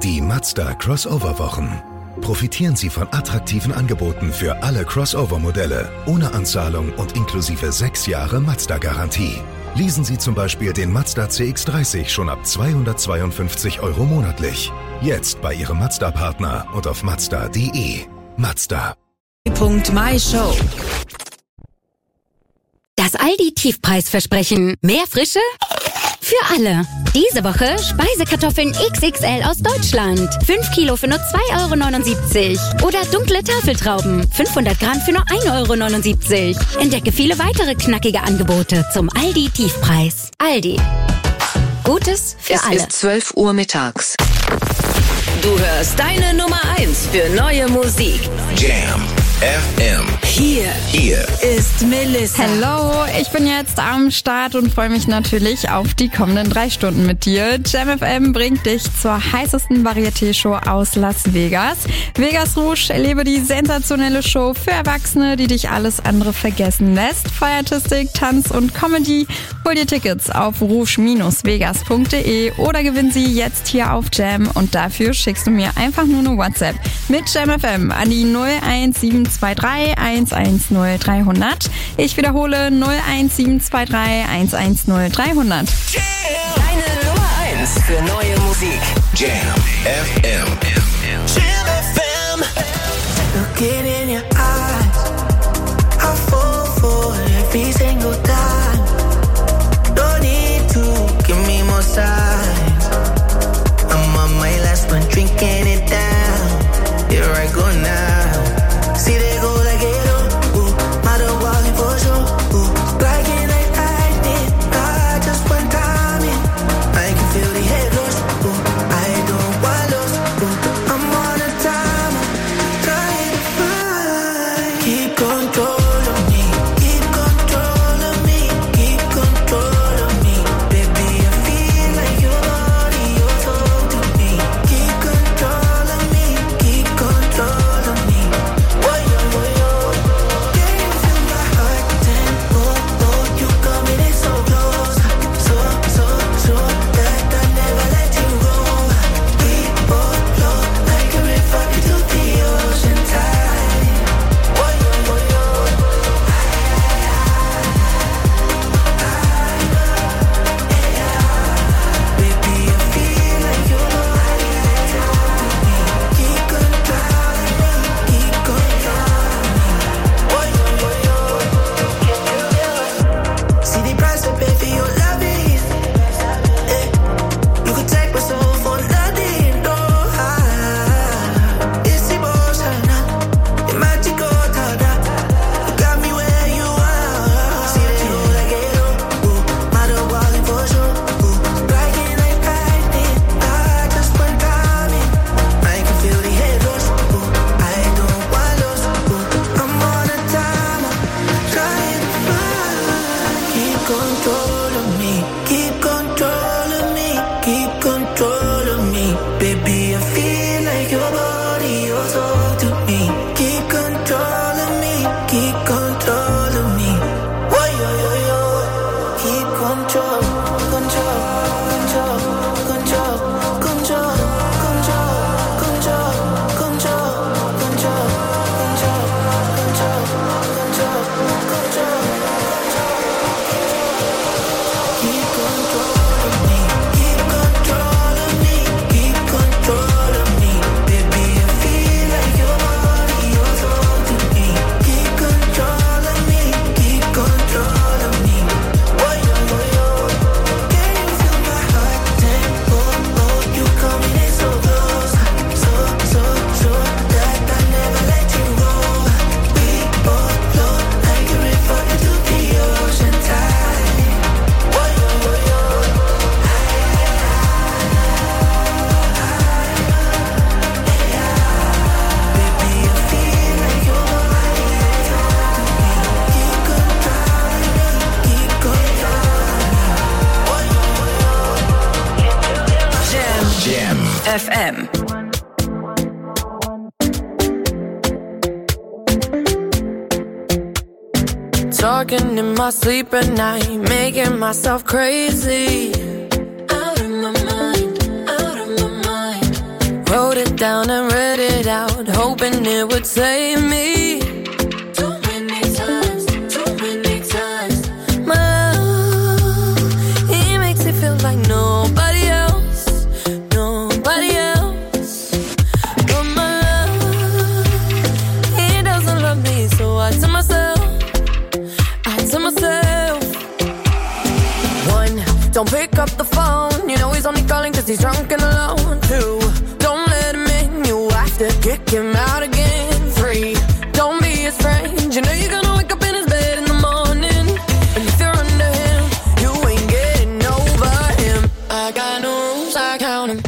Die Mazda Crossover-Wochen. Profitieren Sie von attraktiven Angeboten für alle Crossover-Modelle, ohne Anzahlung und inklusive 6 Jahre Mazda-Garantie. Leasen Sie zum Beispiel den Mazda CX-30 schon ab 252 € monatlich. Jetzt bei Ihrem Mazda-Partner und auf Mazda.de. Mazda. .myshow. Das Aldi-Tiefpreisversprechen. Mehr Frische? Für alle. Diese Woche Speisekartoffeln XXL aus Deutschland. 5 Kilo für nur 2,79 €. Oder dunkle Tafeltrauben. 500 Gramm für nur 1,79 €. Entdecke viele weitere knackige Angebote zum Aldi-Tiefpreis. Aldi. Gutes für alle. Es ist 12 Uhr mittags. Du hörst deine Nummer 1 für neue Musik. Jam FM. Hier ist Melissa. Hello, ich bin jetzt am Start und freue mich natürlich auf die kommenden 3 Stunden mit dir. Jam FM bringt dich zur heißesten Varieté-Show aus Las Vegas. Vegas Rouge, erlebe die sensationelle Show für Erwachsene, die dich alles andere vergessen lässt. Feuertistik, Tanz und Comedy. Hol dir Tickets auf rouge-vegas.de oder gewinn sie jetzt hier auf Jam und dafür schickst du mir einfach nur eine WhatsApp mit Jam FM an die 01723 110 300. Ich wiederhole 01723 110 300. Deine Nummer 1 für neue Musik. Jam FM. Jam FM. Looking in your eyes, I fall for every single time. Don't need to give me more signs. I'm on my last one, drinking it down. Here I go now. See they go like it up, matter walking for sure. Like it like I did, I just one time in. I can feel the head rush. I don't want lost. I'm on a time, trying to find. Keep control of me, keep control of me, keep control of me. Baby, I feel like your body, your soul to me. Keep control of me, keep control of me. Boy, can you feel my heart tempo? You coming in so close, so that I never let you go. We both flow like a river into the ocean tide. Boy, baby, I feel like your body to me. Keep control of me, keep control of me. Boy, see the price I pay for your love is. You could take my soul for nothing, no. It's emotional, it's magical, you got me where you are. See that you like it up, matter walking for sure. Like it like I did, I just one time in. I can feel the head rush, I don't want lost. I'm on a timer, trying to find. Keep control of me, keep control of me, keep control of me. Baby, I feel like your body, your soul to me. Keep control of me, keep control of me. Whoa, yo. Keep control, control, control, control, control, control, control, control, control, control, control, control, keep control of me, keep control of me, keep control of me. Baby, I feel like your body, your soul to me. Keep control of me, keep control of me. Boy, can you feel my heart tempo? You coming in so close, so that I never let you go. We both flow like a river into the ocean tide. Boy, baby, I feel like your body to me. Keep control of me, keep control of me. Jam FM. Talking in my sleep at night, making myself crazy. Out of my mind, out of my mind. wrote it down and read it out, hoping it would save me. Too many times. My love, he makes it feel like nobody else. But my love, he doesn't love me, so I tell myself, one, don't pick up the phone, you know he's only calling cause he's drunk and alone. Two, don't let him in, you have to kick him out again. Three, don't be his friend, you know you're gonna wake up in his bed in the morning. And if you're under him, you ain't getting over him. I got no rules, I count him.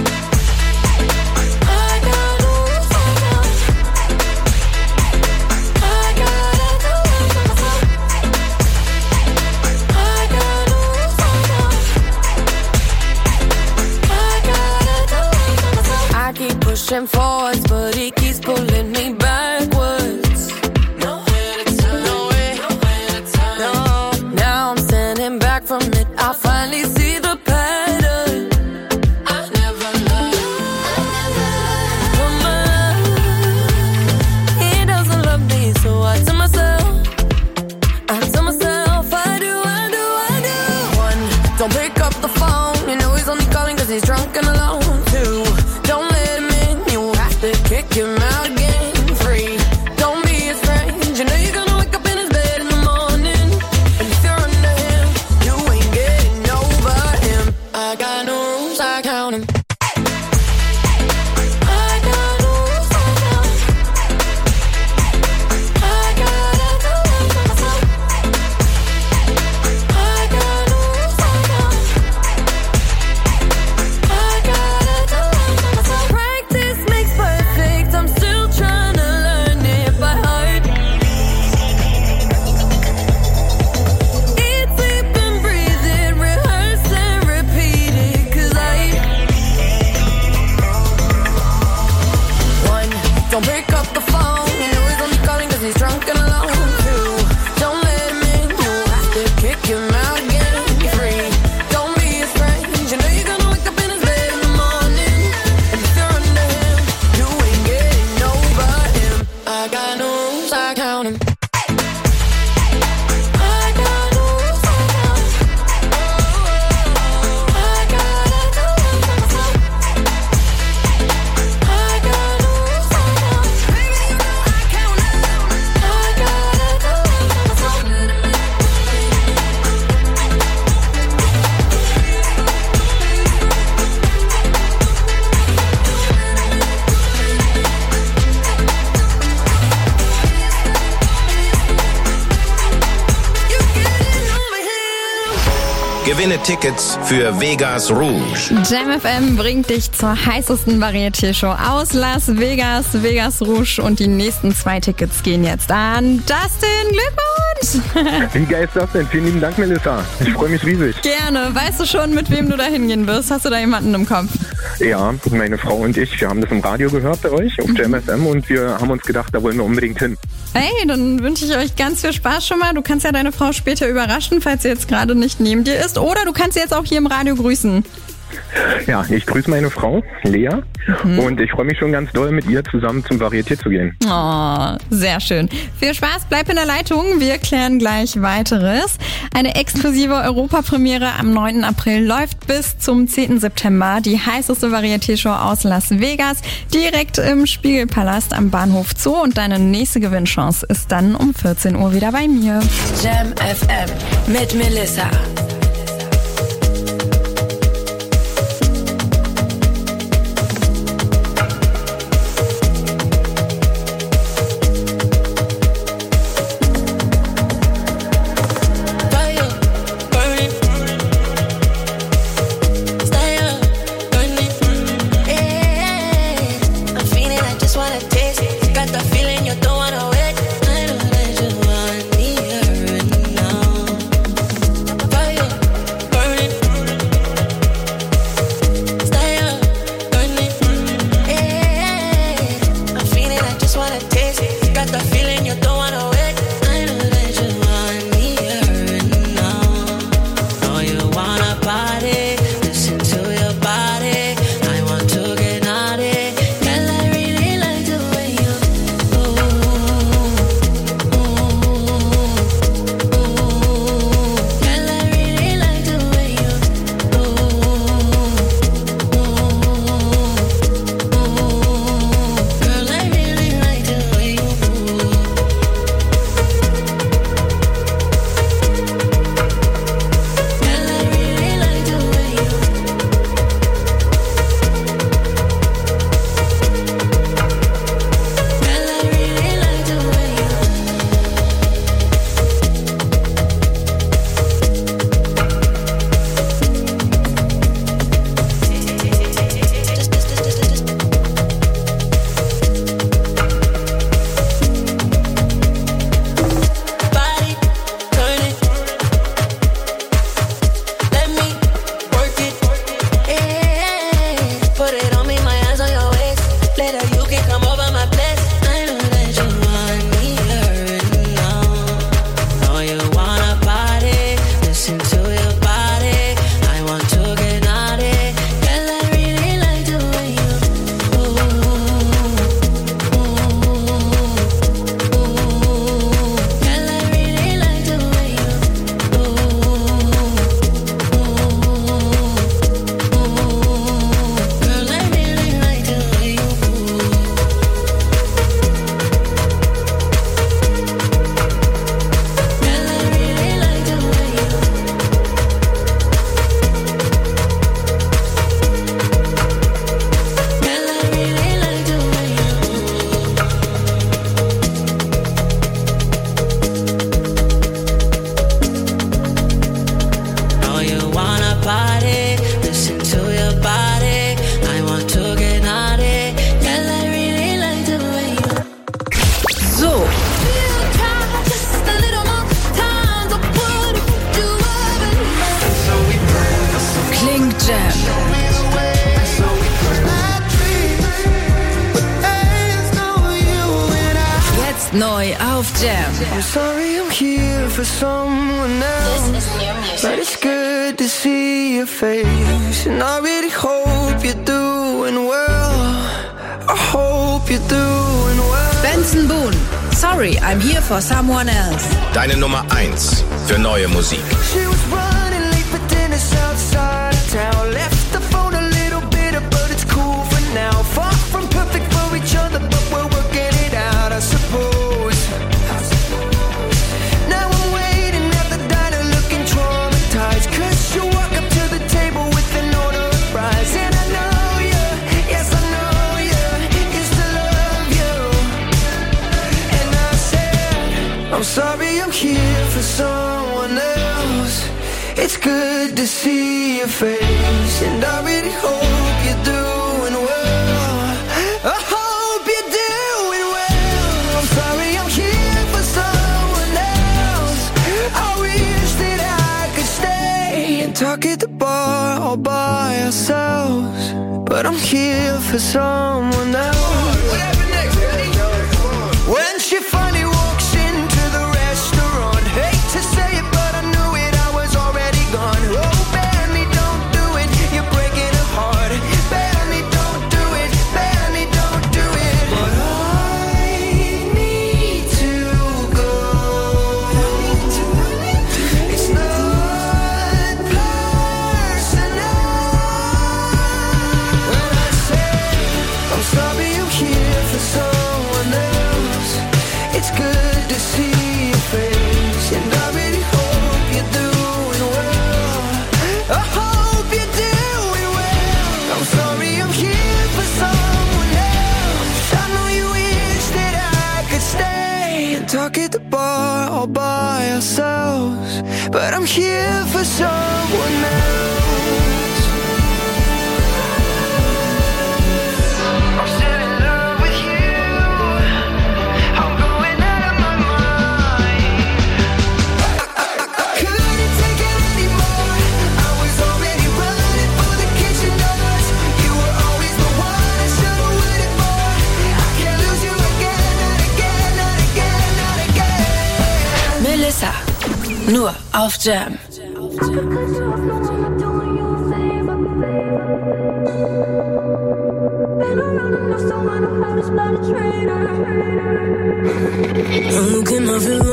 Pushing forwards, but he keeps pulling me backwards. Nowhere to turn. No, now I'm standing back from it. I finally see the pattern. I never loved. But my love, he doesn't love me, so I tell myself, I do. One, don't pick up the phone, you know he's only calling cause he's drunk and alone. Two, don't let him in, you have to kick him out again. Three, don't be his friend, you know you're gonna wake up in his bed in the morning. And if you're under him, you ain't getting over him. I got no rules, I count him. Gewinne Tickets für Vegas Rouge. Jam FM bringt dich zur heißesten Varieté-Show aus Las Vegas, Vegas Rouge. Und die nächsten 2 Tickets gehen jetzt an Dustin. Glückwunsch! Wie geil ist das denn? Vielen lieben Dank, Melissa. Ich freue mich riesig. Gerne. Weißt du schon, mit wem du da hingehen wirst? Hast du da jemanden im Kopf? Ja, meine Frau und ich, wir haben das im Radio gehört bei euch auf Jam FM und wir haben uns gedacht, da wollen wir unbedingt hin. Hey, dann wünsche ich euch ganz viel Spaß schon mal. Du kannst ja deine Frau später überraschen, falls sie jetzt gerade nicht neben dir ist. Oder du kannst sie jetzt auch hier im Radio grüßen. Ja, ich grüße meine Frau, Lea. Und ich freue mich schon ganz doll, mit ihr zusammen zum Varieté zu gehen. Oh, sehr schön. Viel Spaß, bleib in der Leitung. Wir klären gleich Weiteres. Eine exklusive Europapremiere am 9. April läuft bis zum 10. September. Die heißeste Varieté-Show aus Las Vegas, direkt im Spiegelpalast am Bahnhof Zoo. Und deine nächste Gewinnchance ist dann um 14 Uhr wieder bei mir. Jam FM mit Melissa. Fire. Neu auf Jam. I'm sorry I'm here for someone else, but it's good to see your face. And I really hope you're doing well. I hope you're doing well. Benson Boone. Sorry, I'm here for someone else. Deine Nummer 1 für neue Musik. She was running late for dinner outside of town. Left the phone a little bitter, but it's cool for now. Far from perfect for each other, but we're working it out, I suppose. Now I'm waiting at the diner looking traumatized, 'cause you walk up to the table with an order of fries. And I know you, yes I know you, used to love you. And I said, I'm sorry I'm here for someone else. It's good to see your face, and I really hope you're doing well. I hope you're doing well. I'm sorry I'm here for someone else. I wish that I could stay and talk at the bar all by ourselves, but I'm here for someone else. What happened next? When she finally walks into the restaurant, hate to say it, but I knew it, I was already gone. Oh, Benny, don't do it, you're breaking her heart. Benny, don't do it, Benny, don't do it. But I need to go. It's not personal. When I say I'm sorry I'm here for someone else, it's good to see your face, and I really hope you're doing well. I hope you're doing well. I'm sorry I'm here for someone else. I know you wish that I could stay and talk at the bar all by ourselves, but I'm here for someone else. I'm still in love with you. I'm going out of my mind. I couldn't take it anymore. I was already running for the kitchen doors. You were always the one I should've waited for. I can't lose you again, not again, not again, not again. Melissa. Nur auf Jam. How can I feel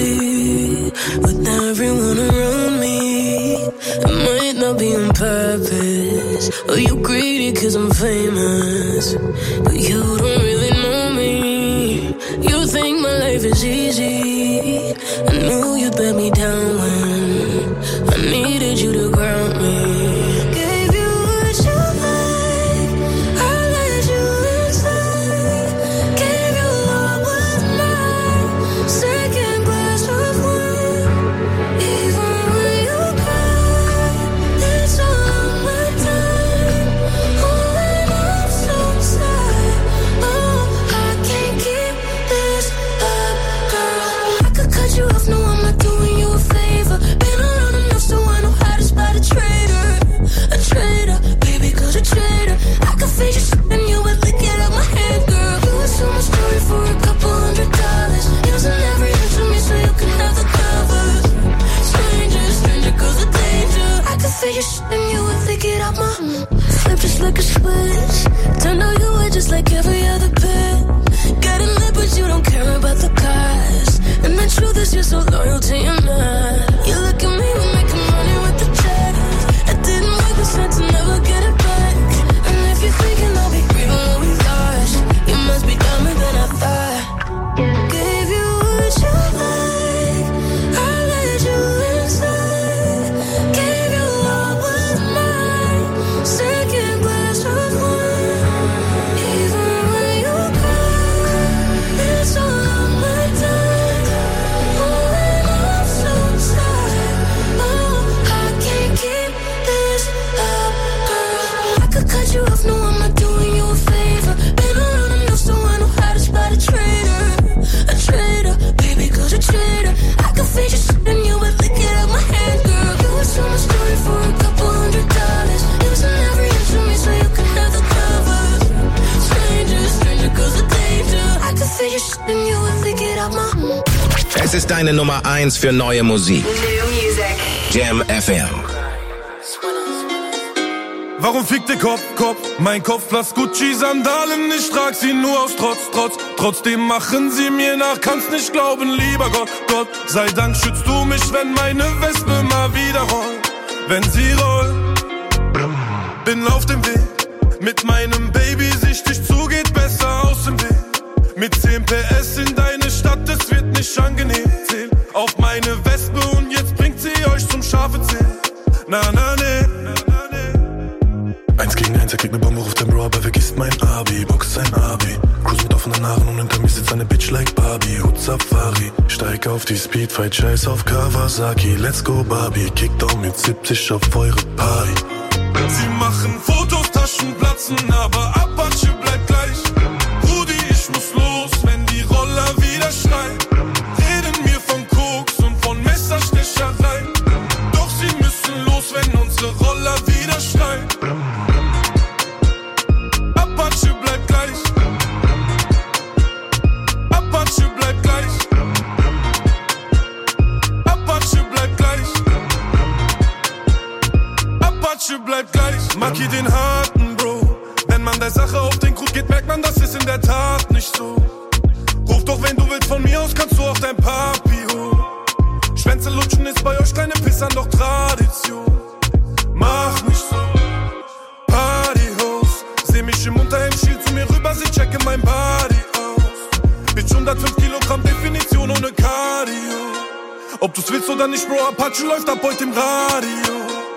lonely with everyone around me? It might not be on purpose, or you greedy 'cause I'm famous, but you don't really know me. You think my life is easy. I knew you'd let me down when I needed you to ground me. Gave you what you like, I let you inside. Gave you all but mine, second glass of wine. Even when you cry, it's all my time. Oh, and I'm so tired. Oh, I can't keep this up, girl. I could cut you off, no, I'm not doing you a favor. Been around enough so I know how to spot a traitor. A traitor, baby, 'cause a traitor. I could fade your shit and you would lick it out my hand, girl. You would sell my story for a couple $100. Using every inch of me so you can have the cover. Stranger, stranger, 'cause of danger. I could fade your shit and you would lick it out my flip just like a switch. Turned out you were just like every other bitch. Getting lit, but you don't care about the cost. And the truth is you're so loyal to your man. You look at me, we're making money with the check. It didn't make sense to never get it back. And if you're thinking I'll be grieving what we lost, you must be dumber than I thought. Gave you what you like, I let you inside. Gave you all but mine, second glass of wine. Even when you cry, it's all my time. Oh, and I'm so tired. Oh, ist deine Nummer 1 für neue Musik. Jam FM. Warum fickt der Kopf? Mein Kopf Platz Gucci-Sandalen, ich trag sie nur aus Trotz. Trotzdem machen sie mir nach, kannst nicht glauben, lieber Gott. Sei Dank schützt du mich, wenn meine Wespe mal wieder rollt. Wenn sie rollt, bin auf dem Weg. Mit meinem Baby sichtig zu, geht besser aus dem Weg. Mit 10 PS in deine Stadt, es wird nicht angenehm. Zähl auf meine Wespe und jetzt bringt sie euch zum scharfe Zähl. Na, ne. 1 gegen 1, er kriegt ne Bombe, ruft dein Bro, aber vergisst mein Abi. Box sein Abi, Cruise mit offenen Haaren und hinter mir sitzt eine Bitch like Barbie. Hut Safari, steig auf die Speedfight, scheiß auf Kawasaki. Let's go Barbie, Kickdown mit 70 auf eure Party. Sie machen Fotos, Taschen platzen, aber Apache bleibt gleich. Rudi, ich muss los, wenn die Roller wieder schreien. Reden mir von Koks und von Messerstecherei. Doch sie müssen los, wenn unsere Roller wieder schreien. Apache bleibt gleich. Apache bleibt gleich. Apache bleibt gleich. Apache bleibt gleich. Maki den harten Bro. Wenn man der Sache auf den Grund geht, merkt man, das ist in der Tat nicht so. Ruf doch, wenn du willst, von mir aus kannst du auch dein Papi holen. Schwänze lutschen ist bei euch keine Pissern, doch Tradition. Mach nicht so. Partyhost. Seh mich im Unterhemd, schiel zu mir rüber, sie checke mein Body aus. Bitch, 105 Kilogramm, Definition ohne Cardio. Ob du's willst oder nicht, Bro, Apache läuft ab heute im Radio.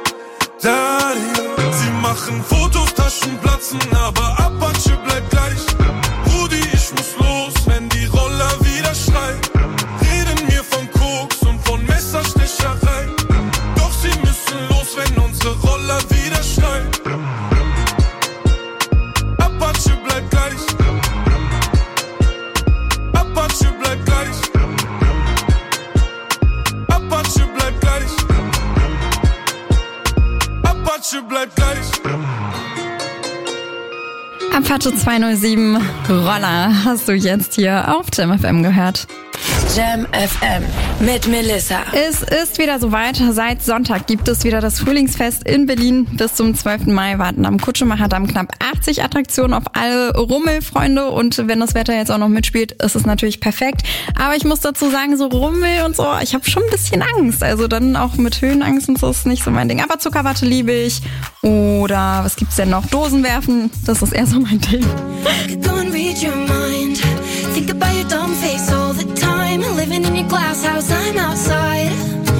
Sie machen Fotos, Taschen platzen, aber Apache bleibt gleich. Rudi, ich muss los, wenn die Roller wieder schreien. Reden mir von Koks und von Messerstecherei. Doch sie müssen los, wenn unsere Roller wieder schreien. Apache bleibt gleich. Apache bleibt gleich. Apache bleibt gleich. Apache bleibt gleich. Apache 207 Roller hast du jetzt hier auf Jam FM gehört. Jam FM mit Melissa. Es ist wieder soweit. Seit Sonntag gibt es wieder das Frühlingsfest in Berlin. Bis zum 12. Mai warten am Kutschemacher-Damm knapp 80 Attraktionen auf alle Rummelfreunde. Und wenn das Wetter jetzt auch noch mitspielt, ist es natürlich perfekt. Aber ich muss dazu sagen, so Rummel und so, ich habe schon ein bisschen Angst. Also dann auch mit Höhenangst und so ist nicht so mein Ding. Aber Zuckerwatte liebe ich. Oder was gibt's denn noch? Dosen werfen, das ist eher so mein Ding. Go and read your mind. Think about your dumb face all the time. Living in your glass house, I'm outside.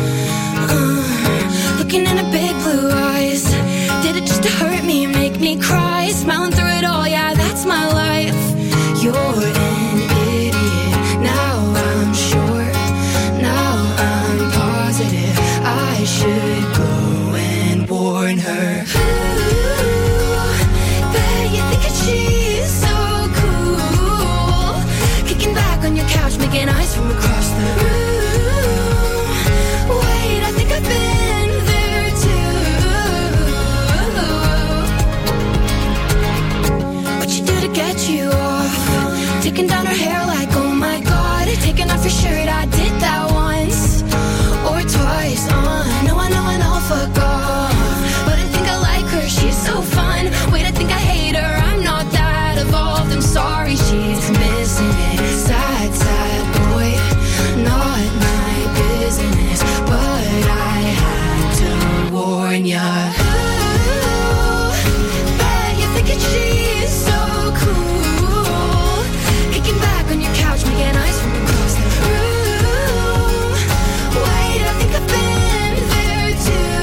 Looking in her big blue eyes. Did it just to hurt me, make me cry? Smiling through it all, yeah, that's my life. You're an idiot. Now I'm sure. Now I'm positive. I should go and warn her. Bet you think that she's so cool. Kicking back on your couch, making eyes from across the room. Wait, I think I've been there too. What you do to get you off? Taking down her hair like, oh my god. Taking off your shirt, I did that once or twice. I know, fuck off. But I think I like her, she's so fun. Wait, I think I hate her, I'm not that evolved. I'm sorry, she's missing it. Sad, sad boy, not my business. But I had to warn ya. Ooh, bet you think that she's so cool. Kicking back on your couch, making eyes from across the room. Wait, I think I've been there too.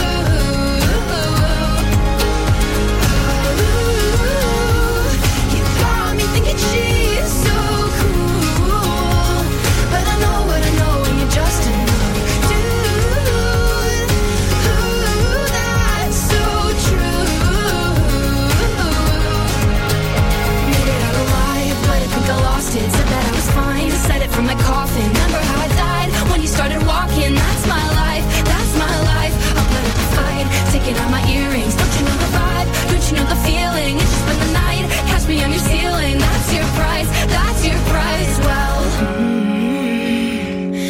You got me thinking she's so cool. But I know what I know, and you're just another dude. Ooh, that's so true. Made it out alive, but I think I lost it. Said that I was fine, said it from my coffin. Remember how I died when you started walking? That's my life, that's my life. I'll put up a fight, taking out my earrings. Don't you know the vibe? Don't you know the feeling? It's just been the night, catch me on your ceiling. That's your price, that's your price. Well,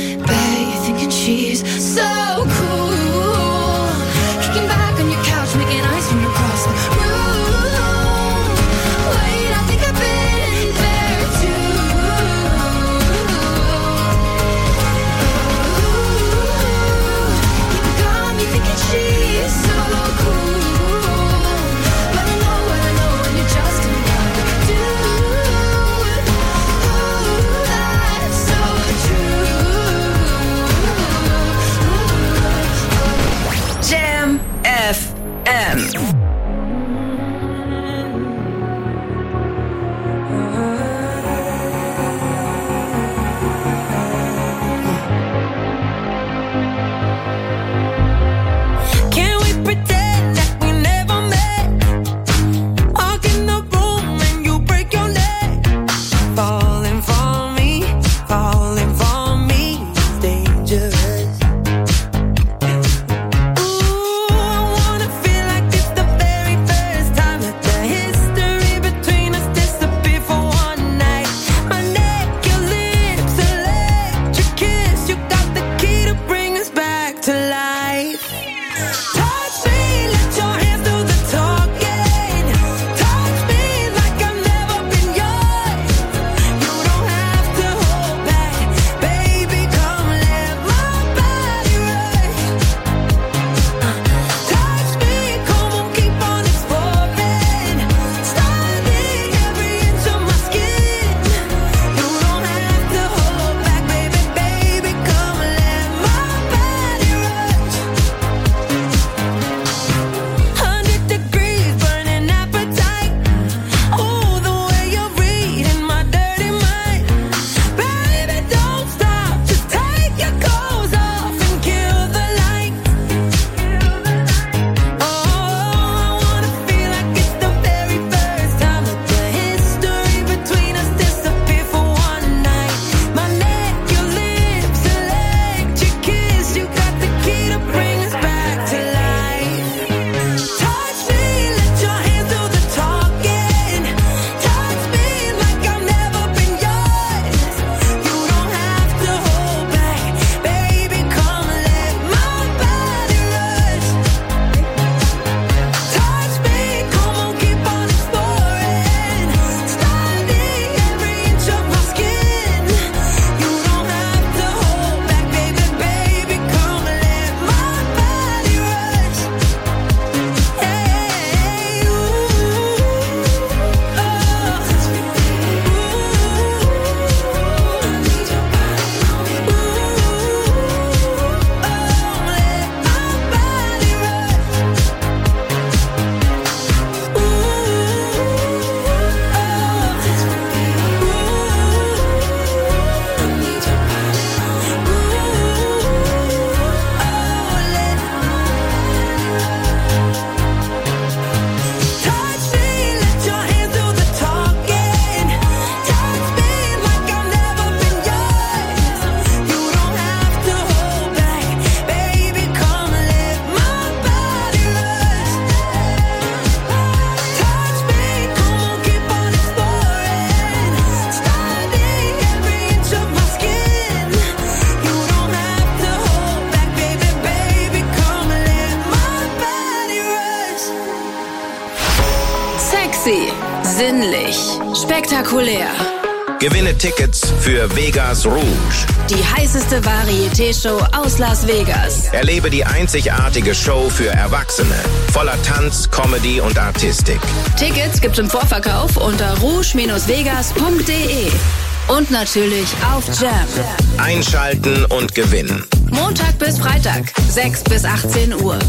Sexy, sinnlich, spektakulär. Gewinne Tickets für Vegas Rouge. Die heißeste Varieté-Show aus Las Vegas. Erlebe die einzigartige Show für Erwachsene. Voller Tanz, Comedy und Artistik. Tickets gibt's im Vorverkauf unter rouge-vegas.de. Und natürlich auf Jam. Einschalten und gewinnen. Montag bis Freitag, 6 bis 18 Uhr.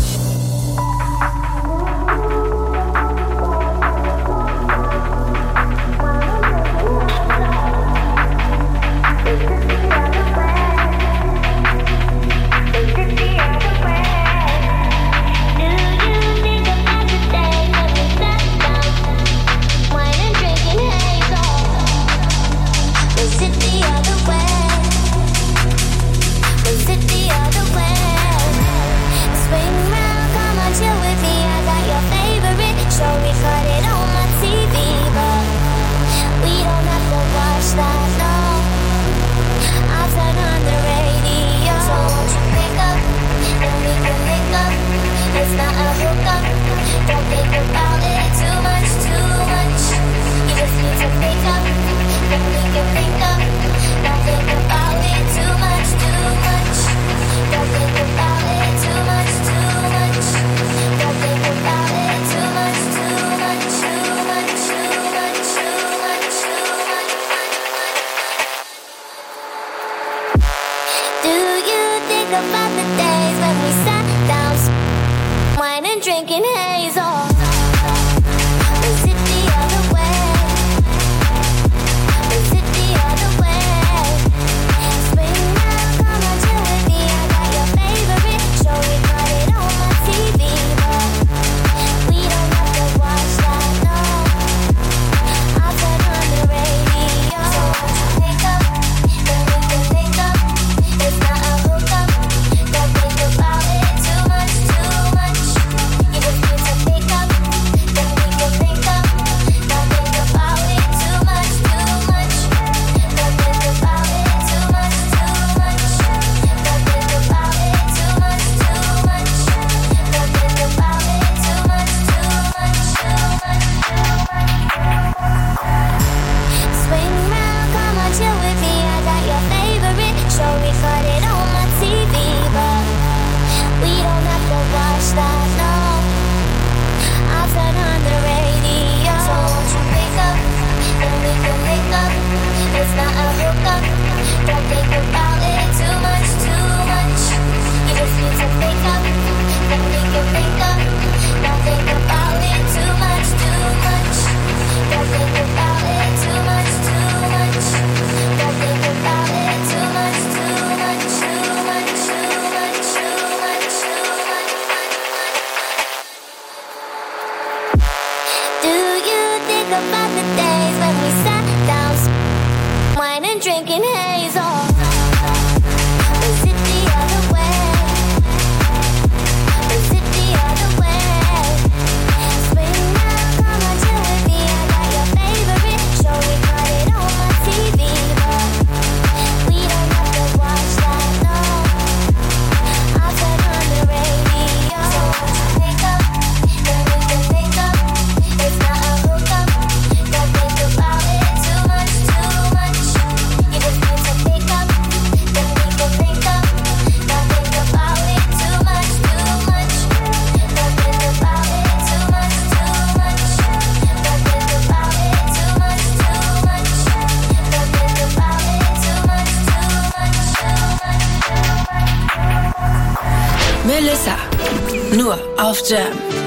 Melissa, nur auf Jam.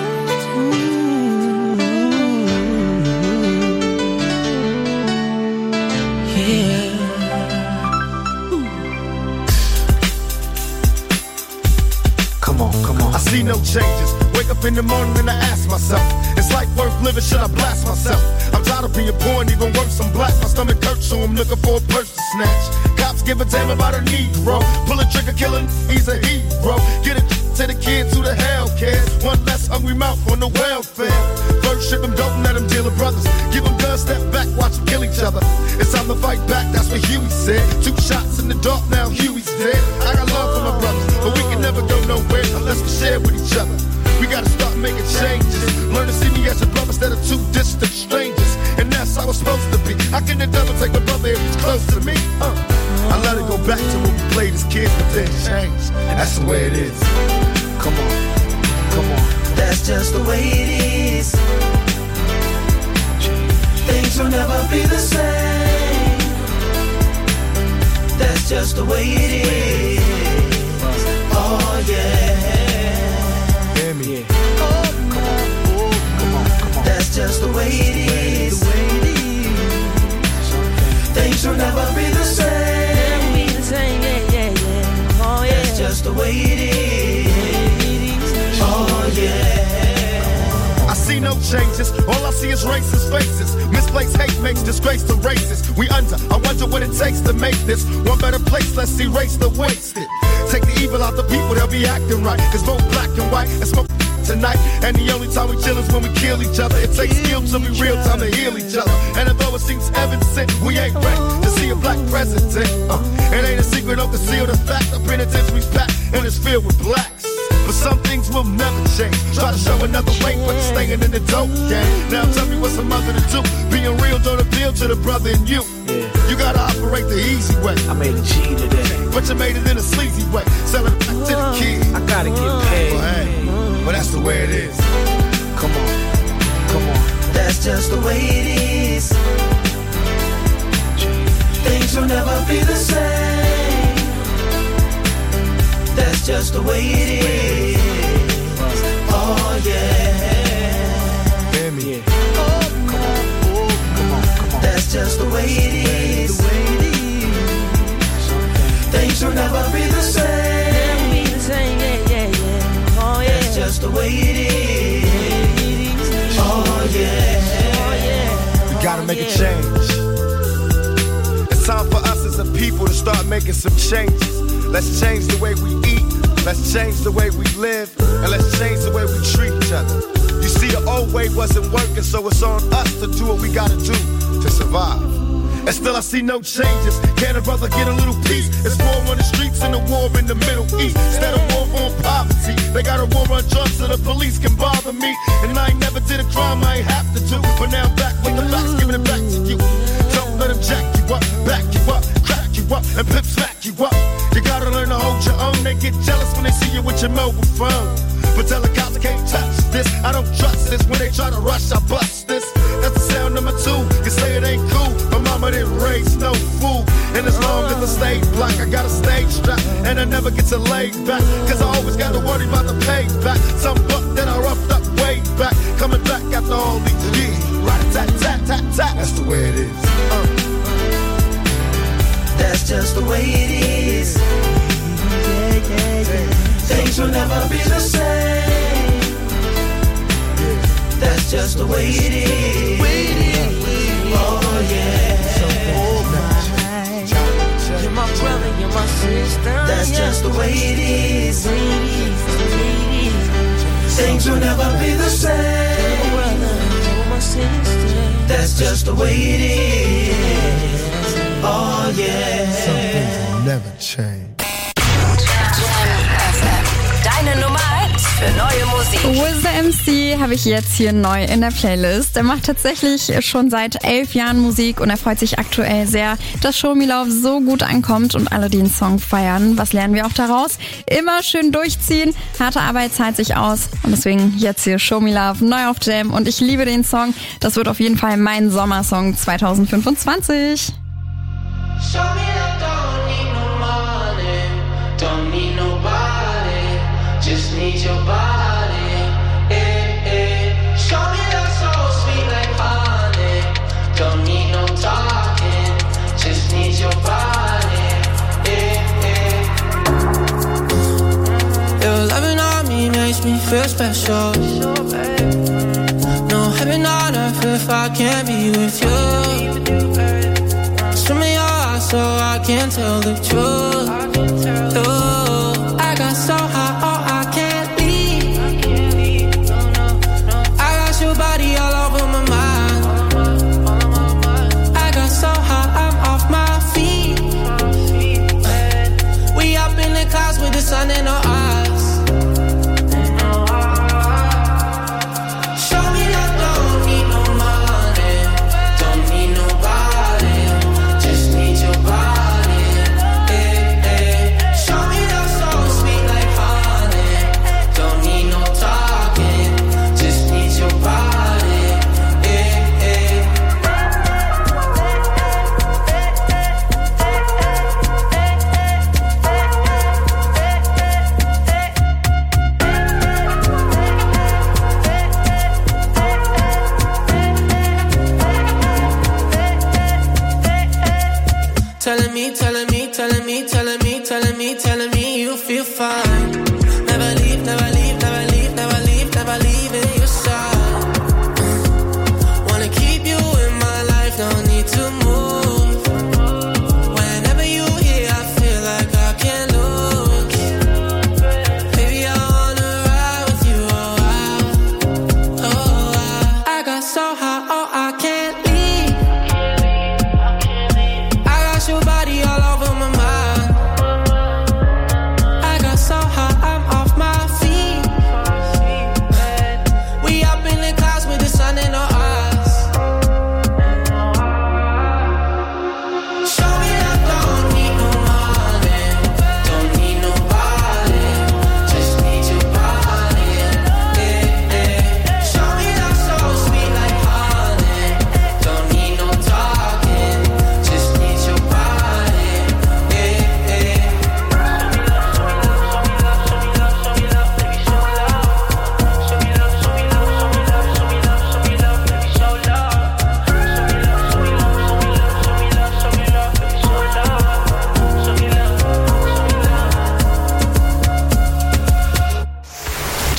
I see no changes. Wake up in the morning and I ask myself, is life worth living? Should I blast myself? I'm tired of being poor and even worse, I'm black. My stomach hurts, so I'm looking for a purse to snatch. Cops give a damn about a Negro. Pull a trigger, killing, he's a hero. Get it to the kids who the hell cares. One less hungry mouth on the welfare. First Ship them, don't let them deal with brothers. Give them guns, step back, watch them kill each other. It's time to fight back, that's what Huey said. 2 shots in the dark, now Huey's dead. I got love for my brothers, but we can never go nowhere unless we share with each other. We gotta start making changes. Learn to see me as a brother instead of 2 distant strangers. And that's how it's supposed to be. How can the devil take my brother if he's close to me? I let it go back to when we played as kids, but then changed. That's the way it is. Come on, come on. That's just the way it is. Things will never be the same. That's just the way it is. Oh yeah. Hear me. Oh, come on. Oh, come on, come on. That's just the way it is. Things will never be the same. Oh yeah. That's just the way it is. Oh yeah. I see no changes, all I see is racist faces. Misplaced hate makes disgrace to races. We under, I wonder what it takes to make this one better place. Let's erase the wasted. Take the evil out the people, they'll be acting right. Cause vote black and white and smoke tonight. And the only time we chill is when we kill each other. It takes skill to be real time to heal each other. And although it seems evident, we ain't ready to see a black president. It ain't a secret, don't conceal the fact. The penitentiary's packed and it's filled with blacks. But some things will never change. Try to show another way, but you're staying in the dope game. Now tell me what's a mother to do. Being real don't appeal to the brother in you. You gotta operate the easy way. I made a G today, but you made it in a sleazy way. Sell it back to the kid. I gotta get paid. Well, hey, well that's the way it is. Come on, come on. That's just the way it is. Things will never be the same. That's just the way it is. Oh yeah. Hear me. Oh, come on. Oh, come on, come on. That's just the way it is. Things will never be the same. Oh yeah. That's just the way it is. Oh yeah. We gotta make a change. It's time for us as a people to start making some changes. Let's change the way we eat, let's change the way we live, and let's change the way we treat each other. You see, the old way wasn't working, so it's on us to do what we gotta do to survive. And still I see no changes. Can a brother get a little peace? It's war on the streets and a war in the Middle East. Instead of war on poverty, they got a war on drugs so the police can bother me. And I ain't never did a crime I ain't have to do, but now I'm back with the facts, giving it back to you. Don't let them jack you up, back you up, crack you up, and pimp smack you up. You gotta learn to hold your own. They get jealous when they see you with your mobile phone. But tell the cops I can't touch this. I don't trust this. When they try to rush, I bust this. That's the sound number 2. You say it ain't cool. My mama didn't raise no fool. And as long as I stay black, I got a stage strap. And I never get to lay back. Cause I always gotta worry about the payback. Some buck that I roughed up way back. Coming back after all these years. Rat-a-tat-tat-tat-tat. That's the way it is. That's just the way it is. Things will never be the same. That's just the way it is. Oh yeah. You're my brother, you're my sister. That's just the way it is. Things will never be the same. That's just the way it is. Oh yeah. Some things will never change. Deine Nummer 1 für neue Musik. Wiz MC habe ich jetzt hier neu in der Playlist. Er macht tatsächlich schon seit 11 Jahren Musik und er freut sich aktuell sehr, dass Show Me Love so gut ankommt und alle den Song feiern. Was lernen wir auch daraus? Immer schön durchziehen, harte Arbeit zahlt sich aus und deswegen jetzt hier Show Me Love neu auf Jam und ich liebe den Song. Das wird auf jeden Fall mein Sommersong 2025. Show me love, don't need no money, don't need nobody, just need your body, eh, eh. Show me love so sweet like honey, don't need no talking, just need your body, eh, eh. Your loving on me makes me feel special. No heaven on earth if I can't be with you. Swim in your eyes so I can tell the truth. Ooh, I got so high, oh I can't leave. I got your body all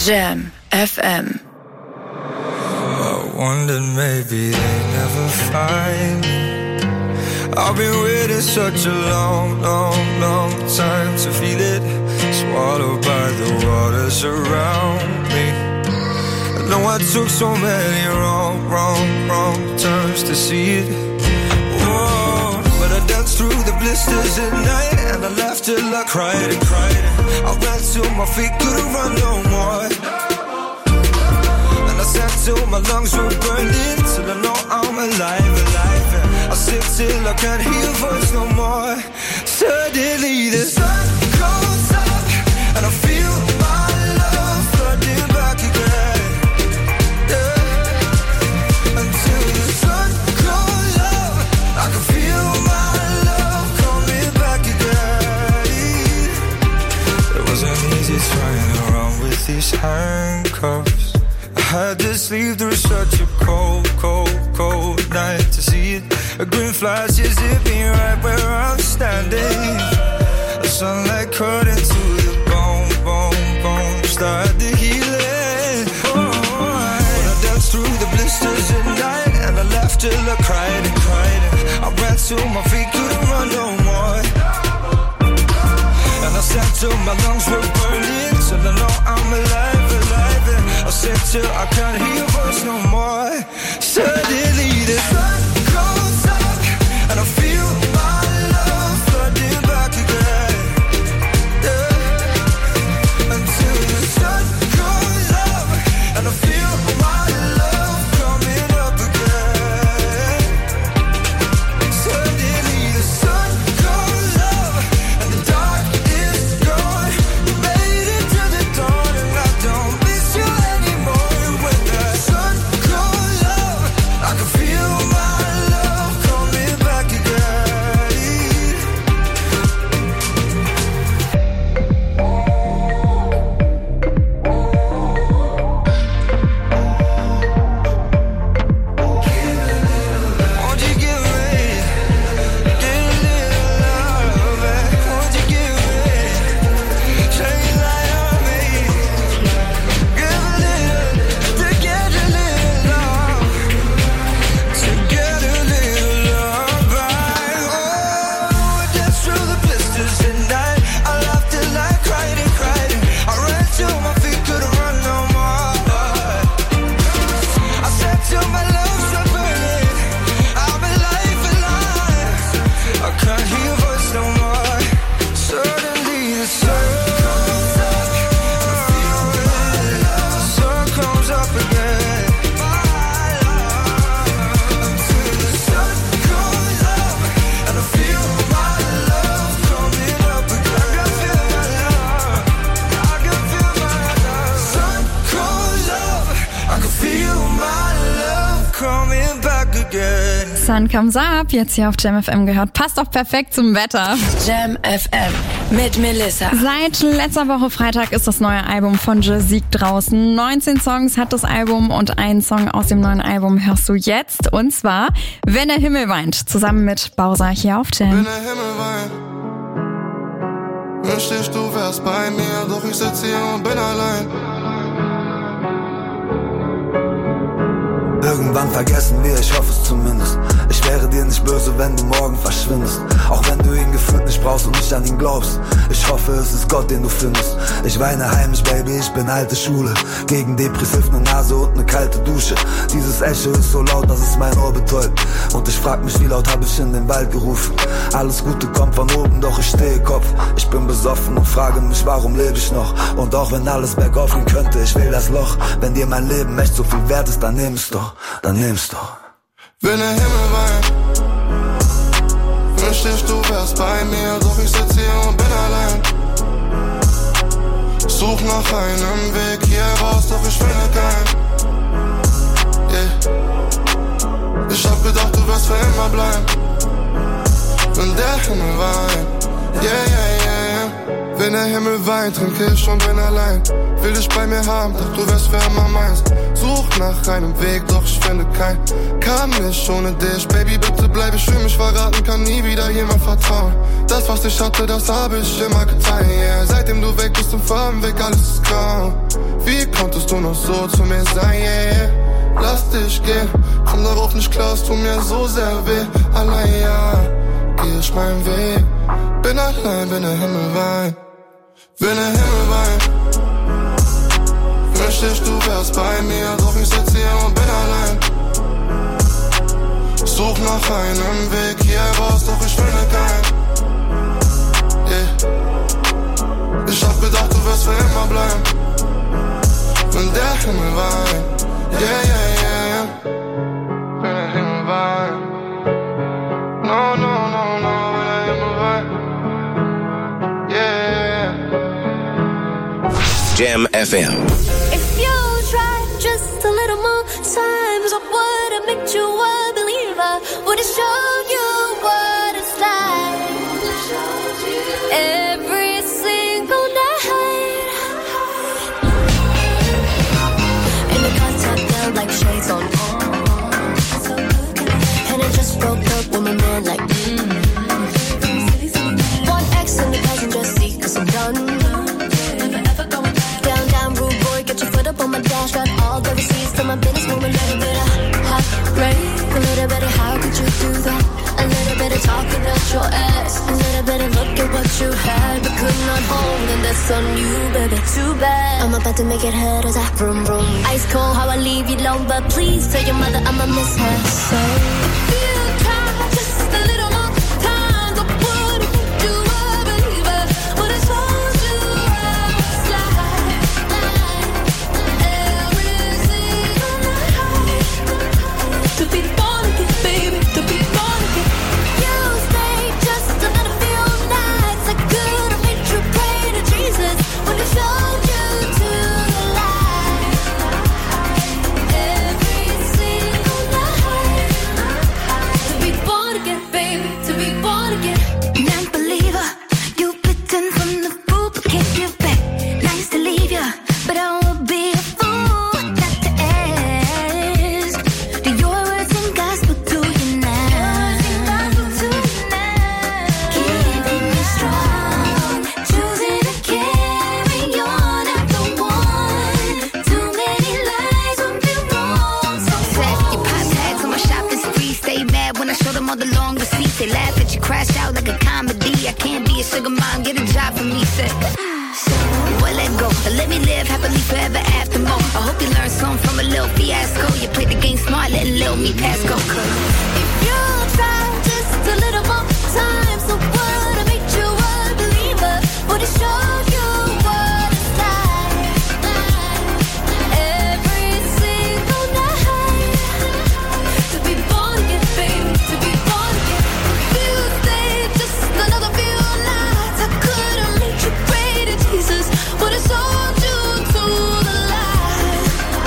Jam FM. I wondered maybe they never find me. I've been waiting such a long, long, long time to feel it. Swallowed by the waters around me. I know I took so many wrong turns to see it. Whoa, but I danced through the blisters at night, and I laughed till I cried and cried. I ran till my feet couldn't run no more. And I sang till my lungs were burning, till I know I'm alive. And I sing till I can't hear your voice no more. Suddenly the sun goes up, and I feel my love flooding back again. Yeah. Until the sun goes up, I can feel my love coming back again. It wasn't easy trying around with these handcuffs. I had to sleep through such a cold, cold, cold night to see it. A green flash is zipping right where I'm standing. The sunlight cut into the bone, started the healing. When I danced through the blisters at night, and I laughed till I cried and cried. I ran till my feet couldn't run no more. And I sang till my lungs were burning, till I know I'm alive. And I sang till I can't hear your voice no more. Suddenly the sun goes up, and I feel my love flooding back again. Yeah. Until the sun goes up, and I feel my love coming up again. Suddenly the sun goes up, and the dark is gone. We made it to the dawn, and I don't miss you anymore. When the sun goes up, I can feel my love coming back again. Won't you give me a little love? Won't you give me, shine light on me? Give a little, to get a little love, to get a little love back. Oh, I danced through the blisters at night. I laughed till I cried and cried. I ran till my feet couldn't run no more. I said till my lungs were burning, I'm alive. I can't hear your voice no more. Suddenly the sun comes up, and I feel my love. The sun comes up again. Until the sun goes up, and I feel my love coming up again. I can feel my love. I can feel my love. Sun goes up, I can feel my love coming back again. Sun Comes Up, jetzt hier auf Jam FM gehört. Passt auch perfekt zum Wetter. Jam FM mit Melissa. Seit letzter Woche Freitag ist das neue Album von Jazik draußen. 19 Songs hat das Album und einen Song aus dem neuen Album hörst du jetzt. Und zwar Wenn der Himmel weint, zusammen mit Bowser hier auf Jam. Wenn der Himmel weint, wünschte ich, du wärst bei mir, doch ich sitze hier und bin allein. Irgendwann vergessen wir, ich hoffe es zumindest. Ich wäre dir nicht böse, wenn du morgen verschwindest. Auch wenn du ihn gefühlt nicht brauchst und nicht an ihn glaubst. Ich hoffe, es ist Gott, den du findest. Ich weine heimisch, Baby, ich bin alte Schule. Gegen depressiv eine Nase und eine kalte Dusche. Dieses Echo ist so laut, dass es mein Ohr betäubt. Und ich frag mich, wie laut hab ich in den Wald gerufen. Alles Gute kommt von oben, doch ich stehe Kopf. Ich bin besoffen und frage mich, warum lebe ich noch? Und auch wenn alles bergauf gehen könnte, ich will das Loch. Wenn dir mein Leben echt so viel wert ist, dann nimm's doch. Dann nimm's doch. Wenn der Himmel weint, wünschte ich, du wärst bei mir, doch ich sitze hier und bin allein. Such nach einem Weg hier raus, doch ich finde keinen. Yeah. Ich hab gedacht, du wirst für immer bleiben. Wenn der Himmel weint, yeah, yeah, yeah. Wenn der Himmel weint, trinke ich und bin allein. Will dich bei mir haben, doch du wärst für immer meins. Such nach einem Weg, doch ich finde keinen. Kann nicht ohne dich, Baby, bitte bleib, ich fühl mich verraten, kann nie wieder jemand vertrauen. Das, was ich hatte, das hab ich immer geteilt, yeah. Seitdem du weg bist und vom Weg, alles ist grau. Wie konntest du noch so zu mir sein, yeah. Lass dich gehen, komm darauf nicht klar, es tut mir so sehr weh. Allein, ja, geh ich meinen Weg. Bin allein, bin der Himmel wein. Bin der Himmel wein. Wünschte ich, du wärst bei mir, doch ich sitz hier und bin allein. Such nach einem Weg hier raus, doch ich finde keinen. Yeah. Ich hab gedacht, du wirst für immer bleiben. Wenn der Himmel weint. Yeah, yeah, yeah, yeah. Wenn der Himmel weint. No, no, no, no, wenn der Himmel weint. Yeah. Jam FM. If you try just a little more times, I would've made you a believer. Would've showed you what it's like. Every single night. And the contact felt like shades on. And I just broke up with my man like One X in the passenger seat, cause I'm done. Down, rude boy, get your foot up on my dash. Got all the receipts to my business, move a little bit of heartbreak. A little bit of how could you do that? A little bit of talking out your ass. A little bit of look at what you had but could not hold. And that's on you, baby, too bad. I'm about to make it hurt as I vroom vroom. Ice cold, how I leave you alone, but please tell your mother I'ma miss her. So if you try just a little more time, I would've made you a believer. Would've told you how it's like. Every single night. To be born again, baby, to be born again. You stayed just a little few nights. I could've made you pray to Jesus. Would've showed you to the light. Every single night. To be born again, baby, to be born again. Non-believer, you bitten from the food but can't give back. Nice to leave ya, but I won't be a fool not to ask. Do your words and gospel to you now? Keeping me strong, choosing to carry on. I'm the one. Too many lies would be wrong. So Set your pop tags on my shopping spree. Stay mad when I show them all the long receipts. They laugh at you, crash out like a comedy. I can't be a sugar mom, get a job for me. Said, well, let go. Let me live happily forever after more. I hope you learn something from a little fiasco. You played the game smart, letting little me pass go. if you try just a little more time, so would've made you a believer. Would've showed you what it's like. Every single night. To be born again, baby, to be born again. You stayed just another few nights. I could've made you pray to Jesus. Would've sold you to the light.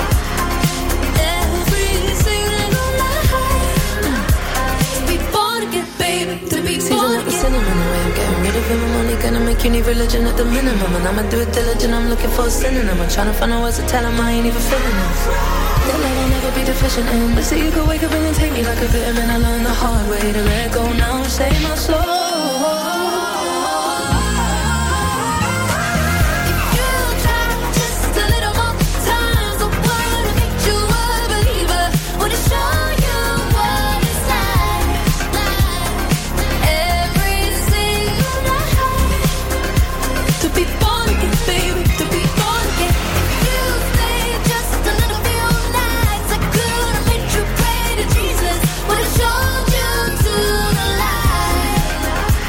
Every single night. To be born again, baby, to be born again. Sinning in the way I'm getting rid of him. I'm only gonna make you need religion at the minimum. And I'ma do it diligent, I'm looking for a synonym. I'm trying to find out words to tell him I ain't even feeling this. That love I'll never be deficient in. But see, you could wake up and then take me like a vitamin. I learned the hard way to let go now and save my soul. You try just a little more time, so would've made you a believer. Would've shown you what it's like. Every single night. To be born again, baby, to be born again. You stayed just a little few nights. I could've made you pray to Jesus. Would've showed you to the light.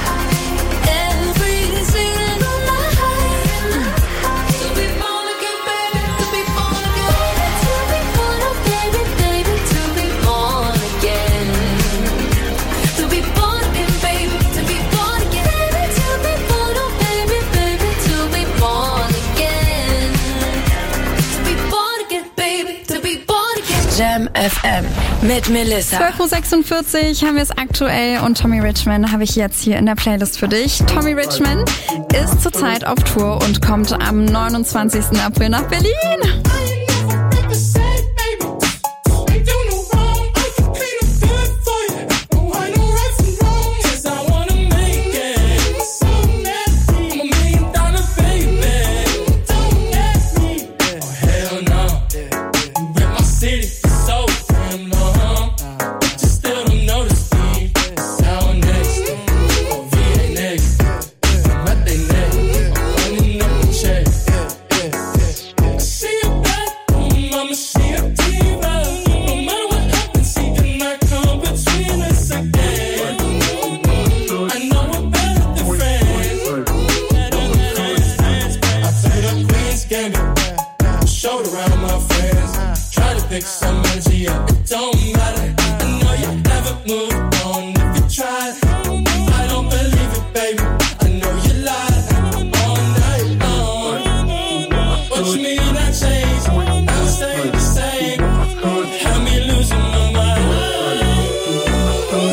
Every single night. To be born again, baby, to be born again. To be born again, baby, to be born again. To be born again, baby, to be born again. To be born, oh baby, baby, to be born again. To be born again, baby, to be born again. Jam FM mit Melissa. 12:46 Uhr haben wir es aktuell und Tommy Richman habe ich jetzt hier in der Playlist für dich. Tommy Richman ist zurzeit auf Tour und kommt am 29. April nach Berlin.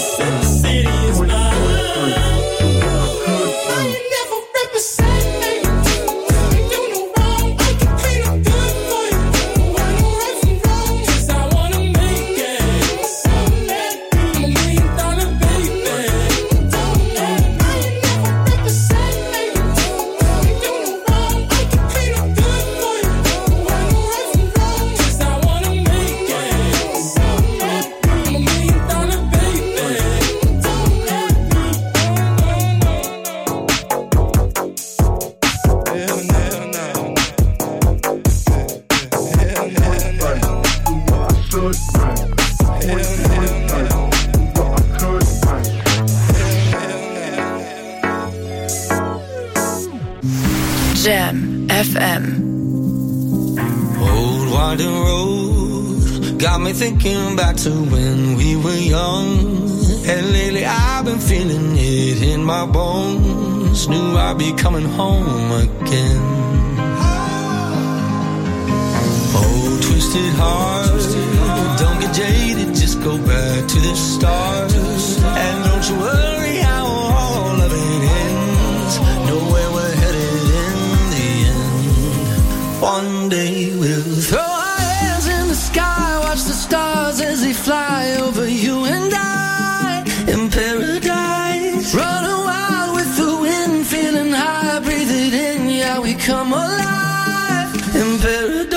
represent the city is mine. Jam FM. Old winding road got me thinking back to when we were young. And lately I've been feeling it in my bones. Knew I'd be coming home again. Oh, twisted heart, don't get jaded, just go back to the start. And don't you worry how all of it ends. Know where we're headed in the end. One day we'll throw our hands in the sky, watch the stars as they fly over you and I in paradise. Running wild with the wind, feeling high, breathe it in, yeah, we come alive in paradise.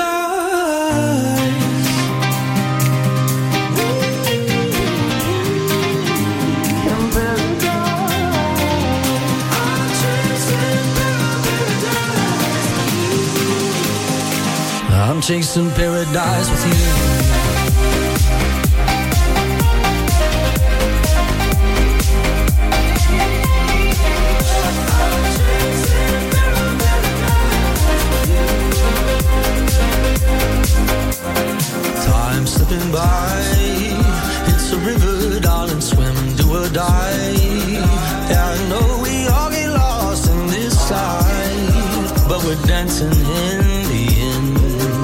I'm chasing paradise with you. Time slipping by, it's a river, darling, swim, do or die. Yeah, I know we all get lost in this life, but we're dancing in the end.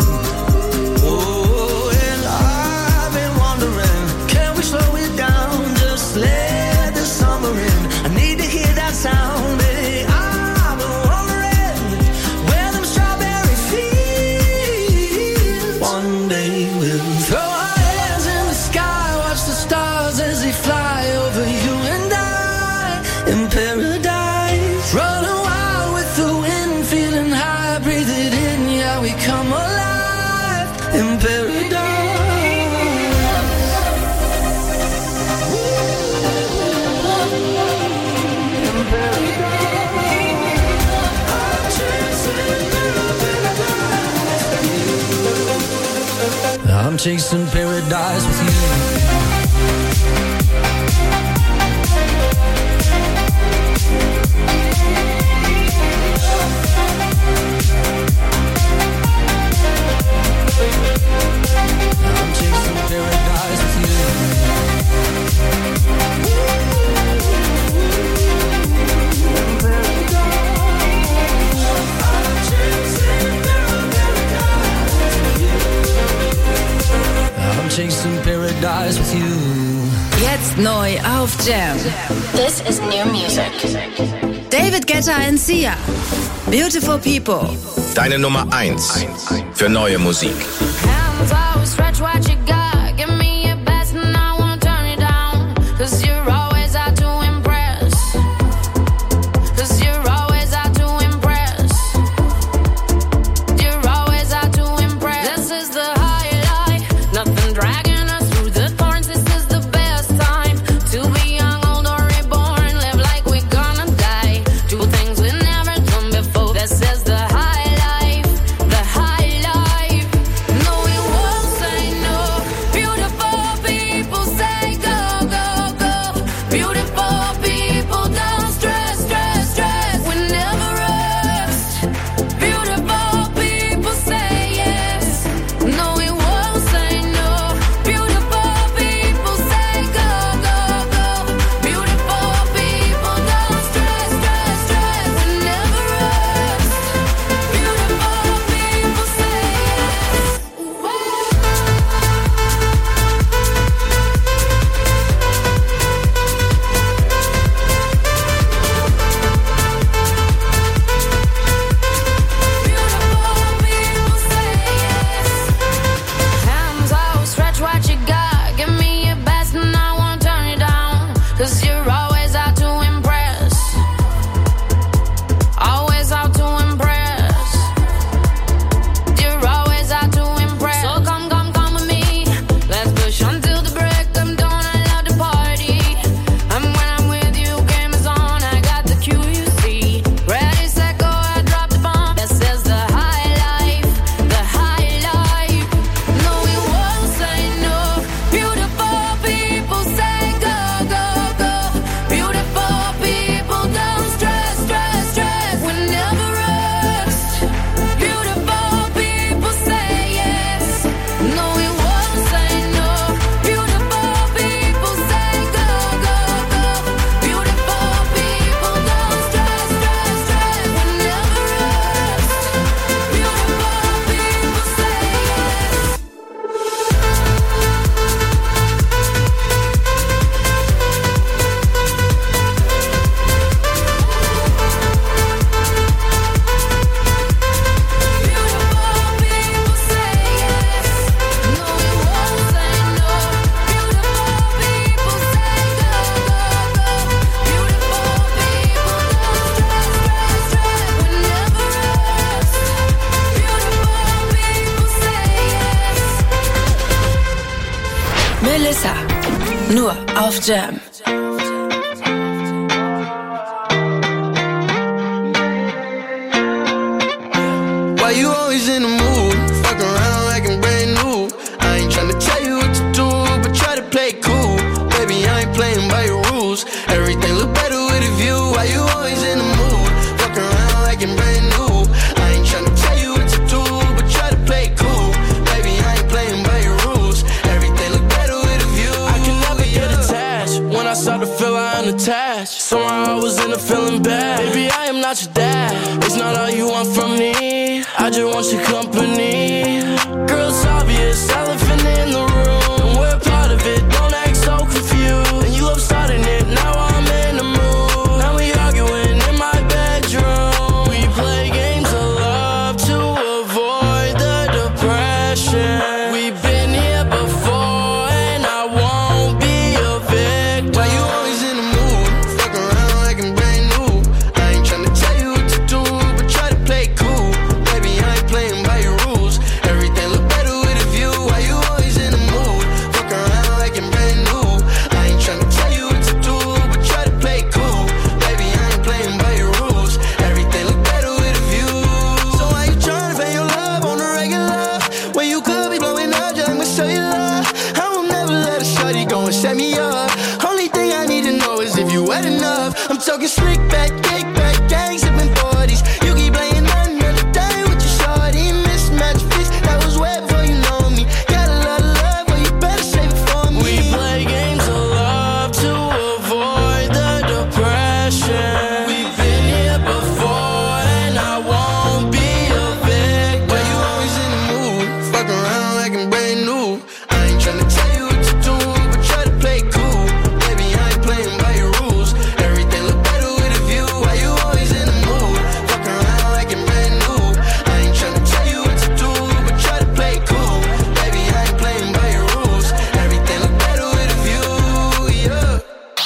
Let the summer in. I need to hear that sound, baby. I've been wondering where them strawberry fields. One day we'll throw our hands in the sky, watch the stars as they fly over you and I in paradise. Running wild with the wind, feeling high, breathe it in, yeah, we come alive in paradise. I'm chasing paradise with you. I'm chasing paradise with you. I'm chasing paradise with you. Jetzt neu auf Jam. This is new music. David Guetta and Sia. Beautiful People. Deine Nummer 1 für neue Musik. Hands out, stretch what you got. Give me your best and I won't turn it down. 'Cause you're always out to impress. 'Cause you're always out to impress. You're always out to impress. This is the highlight. Nothing dragging us through the thorns. This is the best time to be young, old or reborn. Live like we're gonna die. Do things we never done before. This is the high life. The high life. No, we won't say no. Jam. Why you always in the mood? Fuck around like I'm brand new. I ain't tryna tell you what to do, but try to play it cool. Baby, I ain't playing by your rules. Everything look better with a view. Why you always in the mood? Fuck around like I'm brand new. I ain't tryna tell you what to do, but try to play it cool. Baby, I ain't playing by your rules. Everything look better with a view. I can never get attached. When I start to feel I'm unattached, somehow I was in a feeling bad. Baby, I am not your dad. It's not all you want from me. I just want your company. Girl, it's obvious, elephant in the room, and we're part of it. Don't act so confused. And you love starting it. Now I'm in the mood. Now we arguing in my bedroom. We play games of love to avoid the depression. We've been here before, and I won't be a victim. Why you always in the mood? Fuck around like I'm brand new. I ain't tryna tell you what to do, but try to play it cool. Baby, I ain't playing by your rules. Everything look better with a view. Why you always in the mood? Fuck around like I'm brand new. I ain't tryna tell you what to do, but try to play it cool. Baby, I ain't playing by your rules. Everything look better with a view. So why you tryna pay your love on the regular when you could be blowing up just to show your love? I will never let a shorty go and set me up. Only thing I need to know is if you wet enough. I'm talking slick back, kick back, gang sipping 40s. You keep playing another day with your shorty. Mismatch fix, that was way before you know me. Got a lot of love, but you better save it for me. We play games of love to avoid the depression. We've been here before, and I won't be a victim. Why you always in the mood? Fuck around like I'm brand new. I ain't tryna tell you what to do, but try to play it cool. Baby, I ain't playing by your rules. Everything look better with a view. Why you always in the mood? Fuck around like I'm brand new. I ain't tryna tell you what to do, but try to play it cool. Baby, I ain't playing by your rules. Everything look better with a view, yeah.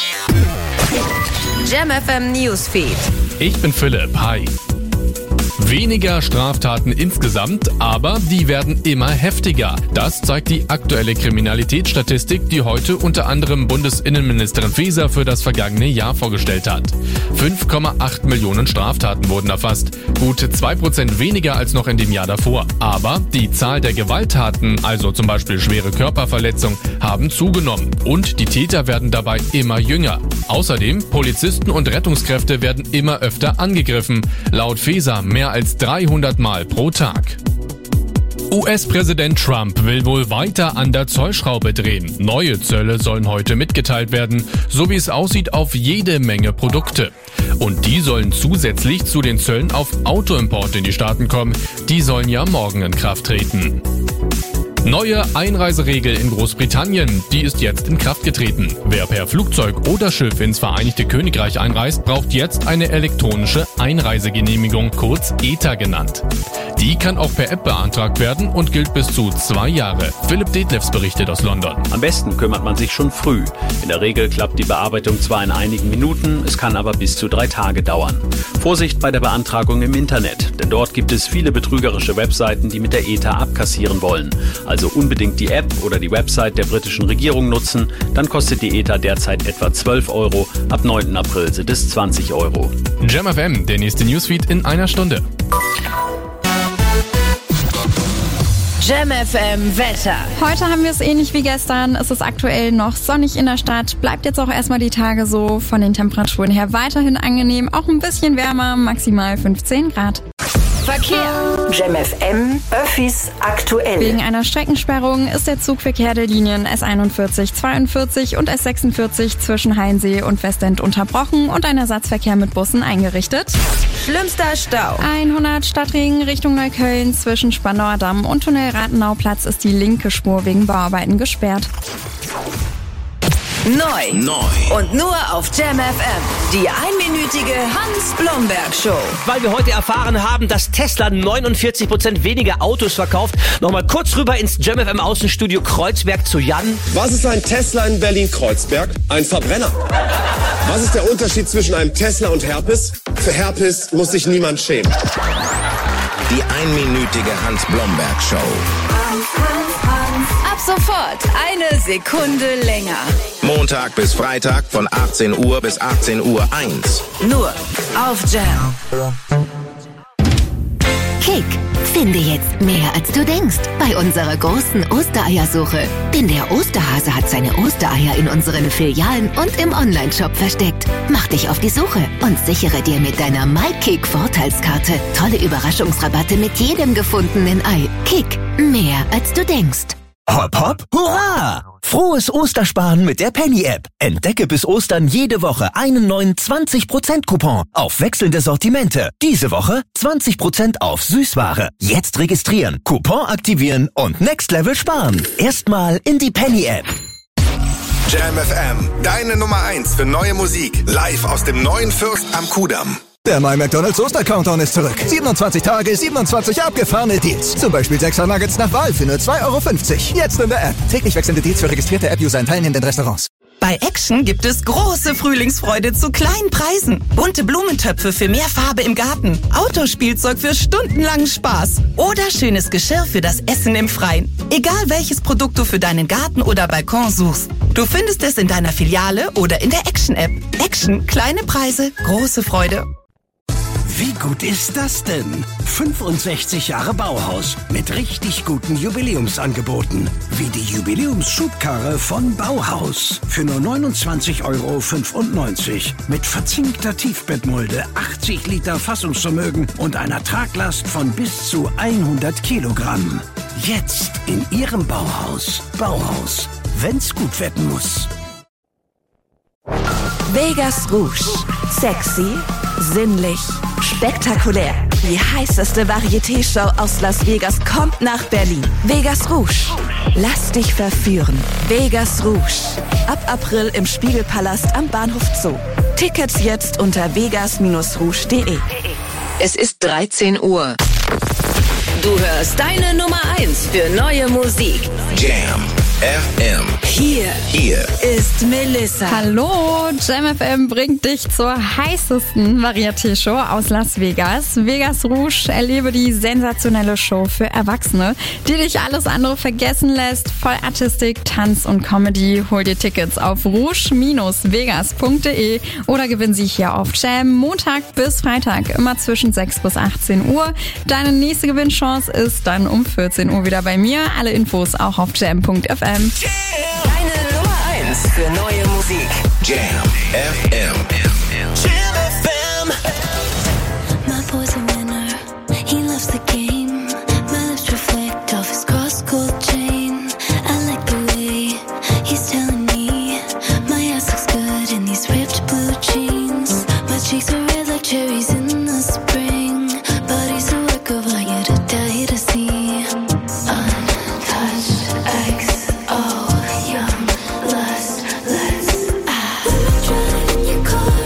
Jam FM Newsfeed. Ich bin Philipp, hi. Weniger Straftaten insgesamt, aber die werden immer heftiger. Das zeigt die aktuelle Kriminalitätsstatistik, die heute unter anderem Bundesinnenministerin Faeser für das vergangene Jahr vorgestellt hat. 5,8 Millionen Straftaten wurden erfasst, gut 2% weniger als noch in dem Jahr davor. Aber die Zahl der Gewalttaten, also zum Beispiel schwere Körperverletzung, haben zugenommen und die Täter werden dabei immer jünger. Außerdem, Polizisten und Rettungskräfte werden immer öfter angegriffen. Laut Faeser mehr als 300 Mal pro Tag. US-Präsident Trump will wohl weiter an der Zollschraube drehen. Neue Zölle sollen heute mitgeteilt werden, so wie es aussieht auf jede Menge Produkte. Und die sollen zusätzlich zu den Zöllen auf Autoimporte in die Staaten kommen. Die sollen ja morgen in Kraft treten. Neue Einreiseregel in Großbritannien, die ist jetzt in Kraft getreten. Wer per Flugzeug oder Schiff ins Vereinigte Königreich einreist, braucht jetzt eine elektronische Einreisegenehmigung, kurz ETA genannt. Die kann auch per App beantragt werden und gilt bis zu 2 Jahre. Philipp Detlefs berichtet aus London. Am besten kümmert man sich schon früh. In der Regel klappt die Bearbeitung zwar in einigen Minuten, es kann aber bis zu 3 Tage dauern. Vorsicht bei der Beantragung im Internet, denn dort gibt es viele betrügerische Webseiten, die mit der ETA abkassieren wollen. Also unbedingt die App oder die Website der britischen Regierung nutzen, dann kostet die ETA derzeit etwa 12 €, ab 9. April sind es 20 €. Jam FM, der nächste Newsfeed in einer Stunde. Jam FM Wetter. Heute haben wir es ähnlich wie gestern. Es ist aktuell noch sonnig in der Stadt. Bleibt jetzt auch erstmal die Tage so. Von den Temperaturen her weiterhin angenehm. Auch ein bisschen wärmer, maximal 15 Grad. Verkehr. Jam FM Öffis aktuell. Wegen einer Streckensperrung ist der Zugverkehr der Linien S41, 42 und S46 zwischen Heinsee und Westend unterbrochen und ein Ersatzverkehr mit Bussen eingerichtet. Schlimmster Stau. 100 Stadtring Richtung Neukölln zwischen Spandauer Damm und Tunnel Rathenauplatz ist die linke Spur wegen Bauarbeiten gesperrt. Neu. Und nur auf Jam FM. Die einminütige Hans-Blomberg-Show. Weil wir heute erfahren haben, dass Tesla 49% weniger Autos verkauft. Nochmal kurz rüber ins Jam FM Außenstudio Kreuzberg zu Jan. Was ist ein Tesla in Berlin-Kreuzberg? Ein Verbrenner. Was ist der Unterschied zwischen einem Tesla und Herpes? Für Herpes muss sich niemand schämen. Die einminütige Hans-Blomberg-Show. Hans. Ab sofort eine Sekunde länger. Montag bis Freitag von 18 Uhr bis 18:01 Uhr. Nur auf Jam. Kick, finde jetzt mehr als du denkst bei unserer großen Ostereiersuche. Denn der Osterhase hat seine Ostereier in unseren Filialen und im Onlineshop versteckt. Mach dich auf die Suche und sichere dir mit deiner MyKick-Vorteilskarte tolle Überraschungsrabatte mit jedem gefundenen Ei. Kick, mehr als du denkst. Hopp, hopp, hurra! Frohes Ostersparen mit der Penny-App. Entdecke bis Ostern jede Woche einen neuen 20%-Coupon auf wechselnde Sortimente. Diese Woche 20% auf Süßware. Jetzt registrieren, Coupon aktivieren und Next Level sparen. Erstmal in die Penny-App. Jam FM, deine Nummer 1 für neue Musik. Live aus dem neuen Fürst am Kudamm. Der My McDonald's Oster-Countdown ist zurück. 27 Tage, 27 abgefahrene Deals. Zum Beispiel 6er Nuggets nach Wahl für nur 2,50 €. Jetzt in der App. Täglich wechselnde Deals für registrierte App-User in teilnehmenden Restaurants. Bei Action gibt es große Frühlingsfreude zu kleinen Preisen. Bunte Blumentöpfe für mehr Farbe im Garten. Autospielzeug für stundenlangen Spaß. Oder schönes Geschirr für das Essen im Freien. Egal welches Produkt du für deinen Garten oder Balkon suchst. Du findest es in deiner Filiale oder in der Action-App. Action, kleine Preise, große Freude. Wie gut ist das denn? 65 Jahre Bauhaus mit richtig guten Jubiläumsangeboten. Wie die Jubiläumsschubkarre von Bauhaus. Für nur 29,95 € mit verzinkter Tiefbettmulde, 80 Liter Fassungsvermögen und einer Traglast von bis zu 100 Kilogramm. Jetzt in Ihrem Bauhaus. Bauhaus, wenn's gut werden muss. Vegas Rouge. Sexy, sinnlich, spektakulär. Die heißeste Varieté-Show aus Las Vegas kommt nach Berlin. Vegas Rouge. Lass dich verführen. Vegas Rouge. Ab April im Spiegelpalast am Bahnhof Zoo. Tickets jetzt unter vegas-rouge.de. Es ist 13 Uhr. Du hörst deine Nummer 1 für neue Musik. Jam FM. Hier ist Melissa. Hallo, Jam FM bringt dich zur heißesten Varieté-Show aus Las Vegas. Vegas Rouge, erlebe die sensationelle Show für Erwachsene, die dich alles andere vergessen lässt. Voll Artistik, Tanz und Comedy. Hol dir Tickets auf rouge-vegas.de oder gewinn sie hier auf Jam Montag bis Freitag, immer zwischen 6 bis 18 Uhr. Deine nächste Gewinnchance ist dann um 14 Uhr wieder bei mir. Alle Infos auch auf jam.fm. Deine Nummer 1 für neue Musik. Jam FM. Jam FM. My boy's a winner, he loves the game. My lips reflect off his cross-gold chain. I like the way he's telling me my ass looks good in these ripped blue jeans. My cheeks are red like cherries in the spring. Body's a work of art, you're to die to see. Untouched X. Oh, young lust, let's driving your car.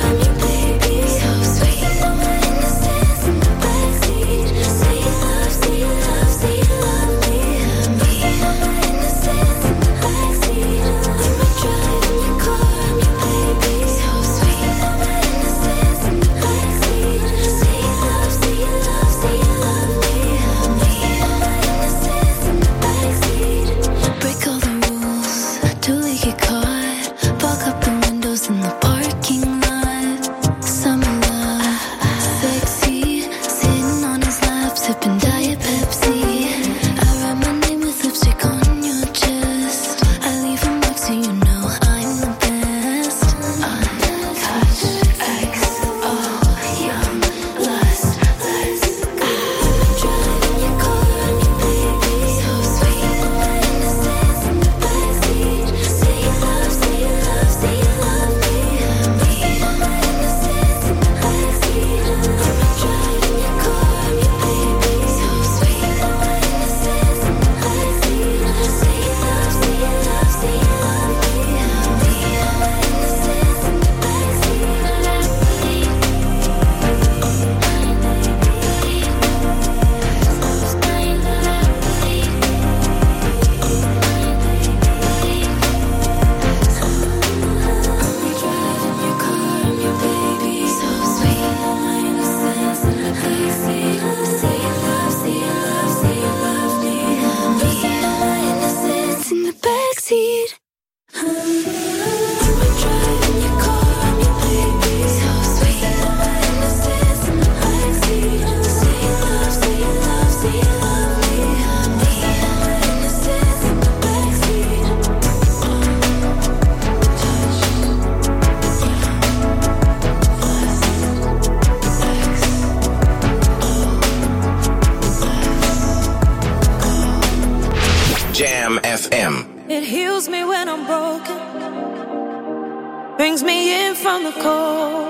I'm broken, brings me in from the cold.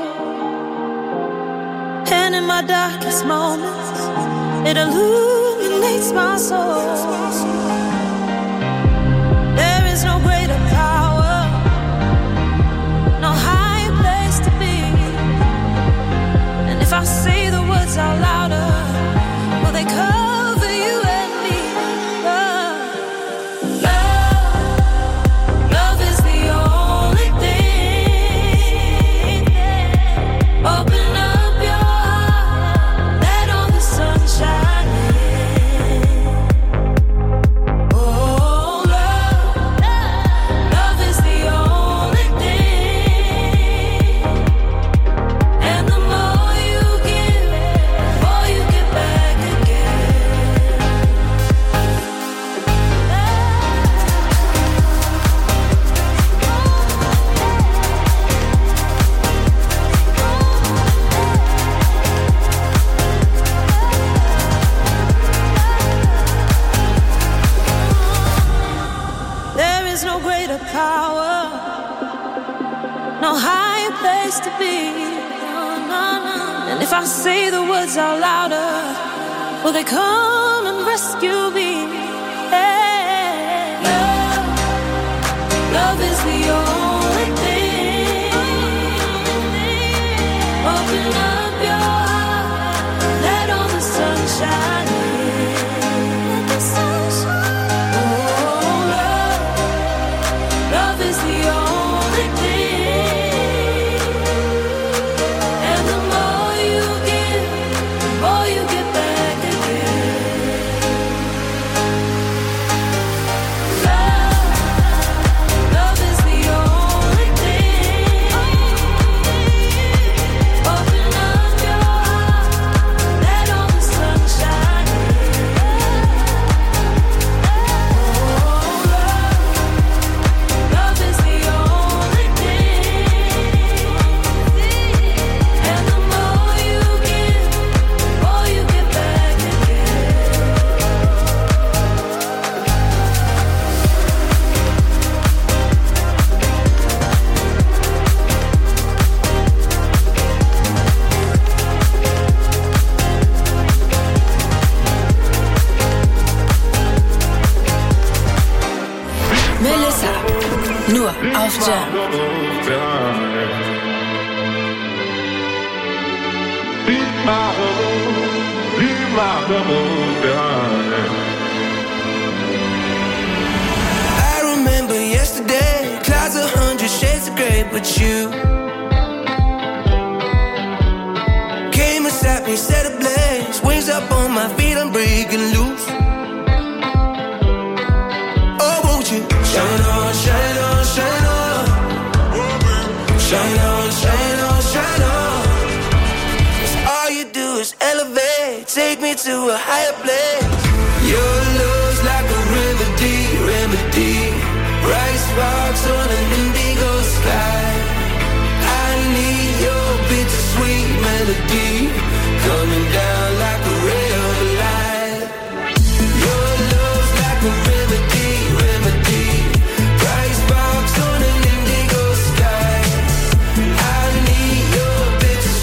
And in my darkest moments, it illuminates my soul. There is no greater power, no higher place to be. And if I say the words out louder, will they cover you and me? Love is the only thing. Open up your heart, let all the sunshine in. Oh, love is the only thing. And the more you give, the more you get back again. There is no greater power, no higher place to be. And if I say the words out louder, will they come and rescue me? Hey. Love is the only thing. Open up your heart, let all the sunshine in. Let the sunshine. Oh, love is the only thing. And the more you give, the more you get back again. Love is the only thing. Open up your heart, let all the sunshine in. Love is the only thing. And the more you give, the more you get back again. Melissa, nur auf Jam. I remember yesterday, clouds 100 shades of grey, but you came and sat me, set ablaze, wings up on my feet, I'm breaking loose. Oh, won't you shine on, shine on, shine on, shine on, shine on, shine on. 'Cause all you do is elevate, take me to a higher place. Your